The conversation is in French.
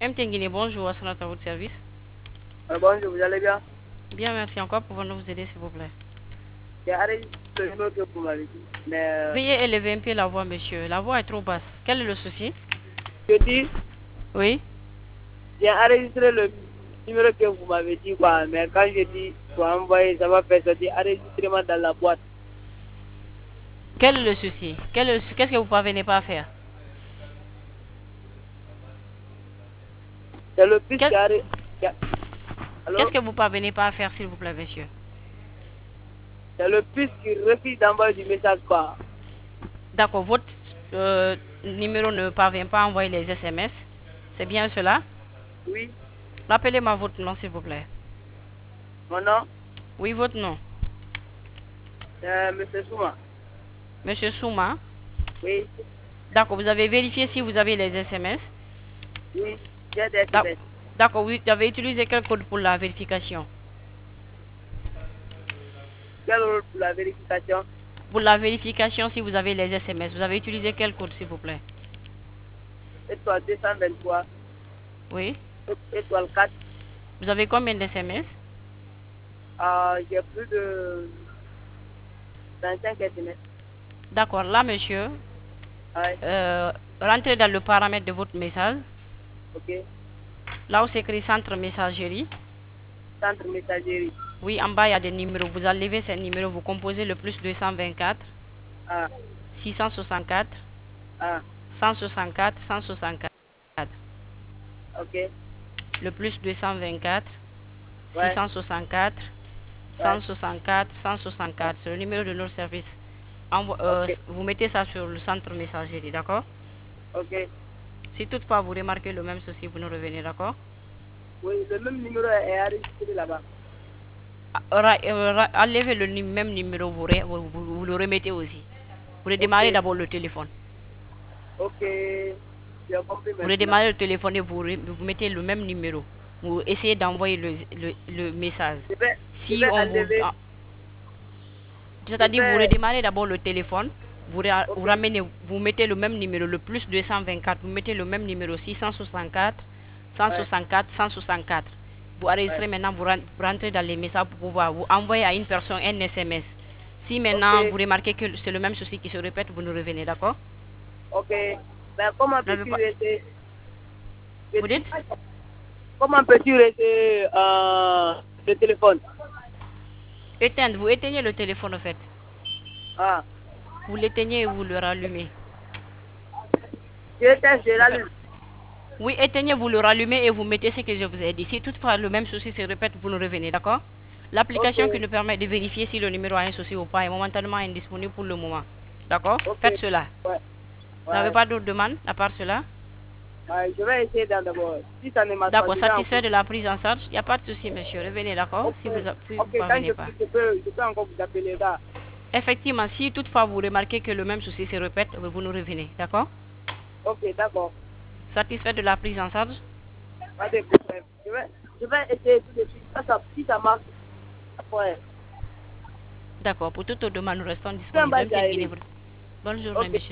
MT Guinée, bonjour, à votre service. Bonjour, vous allez bien? Bien, merci. Encore pouvons-nous vous aider, s'il vous plaît? J'ai arrêté le numéro que vous m'avez dit. Mais Veuillez élever un peu la voix, monsieur. La voix est trop basse. Quel est le souci? je dis, Oui. j'ai enregistré le numéro que vous m'avez dit, quoi. Mais quand je dis pour envoyer, ça va faire sortir enregistrement dans la boîte. Quel est le souci? Qu'est-ce que vous parvenez pas à faire? C'est le plus Quel- qui arrive. Allô? Qu'est-ce que vous parvenez pas à faire, s'il vous plaît, monsieur? C'est le plus qui refuse d'envoyer du message, quoi. D'accord, votre numéro ne parvient pas à envoyer les SMS. C'est bien cela? Oui, Rappelez-moi votre nom, s'il vous plaît. mon nom, Oui, votre nom. c'est M. Souma. Monsieur Souma. Oui, D'accord, vous avez vérifié si vous avez les SMS? oui, j'ai des D'ac- SMS. D'accord, oui, vous avez utilisé quel code pour la vérification? Quel rôle pour la vérification? Pour la vérification, si vous avez les SMS, vous avez utilisé quel code, s'il vous plaît? Étoile 223, Oui. étoile 4. Vous avez combien d'SMS? J'ai plus de 25 SMS. D'accord, là, monsieur, Ouais, rentrez dans le paramètre de votre message. ok. Là où c'est écrit centre messagerie. Centre messagerie. Oui, en bas, il y a des numéros. Vous enlevez ces numéros, vous composez le plus 224, Ah, 664, ah, 164, 164. ok. Le plus 224, Ouais, 664, ouais, 164, ouais. 164. C'est le numéro de notre service. Ok, Vous mettez ça sur le centre messagerie, d'accord? ok. Si toutefois vous remarquez le même souci, vous nous revenez, d'accord? Oui, le même numéro est enregistré là-bas. Enlevez le même numéro, vous le remettez aussi. Vous Ok, redémarrez d'abord le téléphone. ok. J'ai compris Vous maintenant. redémarrez le téléphone et vous mettez le même numéro. Vous essayez d'envoyer le message. Je Si vais on vous... enlever. Je C'est-à-dire, vous vais. redémarrez d'abord le téléphone, vous Ok, ramenez, vous mettez le même numéro, le plus 224, vous mettez le même numéro, 664, ouais, 164, 164. Vous ouais. enregistrez maintenant, vous rentrez dans les messages pour pouvoir vous envoyer à une personne un SMS. Si Ok, maintenant vous remarquez que c'est le même souci qui se répète, vous nous revenez, d'accord? ok. Mais comment N'avez peux-tu pas... rester. Vous dites? Comment peux-tu rester le téléphone? Éteindre, vous éteignez le téléphone en fait. Ah, Vous l'éteignez et vous le rallumez. je teste, je Vous faites... l'allume. Oui, éteignez, vous le rallumez et vous mettez ce que je vous ai dit. Si toutefois le même souci se répète, vous nous revenez, d'accord? Ok, L'application qui nous permet de vérifier si le numéro a un souci ou pas est momentanément indisponible pour le moment. D'accord? ok. Faites cela. Ouais, Vous n'avez ouais. pas d'autres demandes à part cela? Ouais, je vais essayer d'abord. Si ça ne marche pas, D'accord, je vais encore. satisfait de la prise en charge? Il n'y a pas de souci, monsieur. Revenez, d'accord? Ok, Si vous ok, ne quand parvenez pas. je peux encore vous appeler là. Effectivement, si toutefois vous remarquez que le même souci se répète, vous nous revenez, d'accord? Ok, d'accord. Satisfait de la prise en charge? Pas de problème. Je vais essayer tout de suite. Si ça marche, après. D'accord, pour toute autre demande, nous restons Je vais en disponibles. bas MTN Guinée. d'aérer. Bonne journée, Ok. monsieur.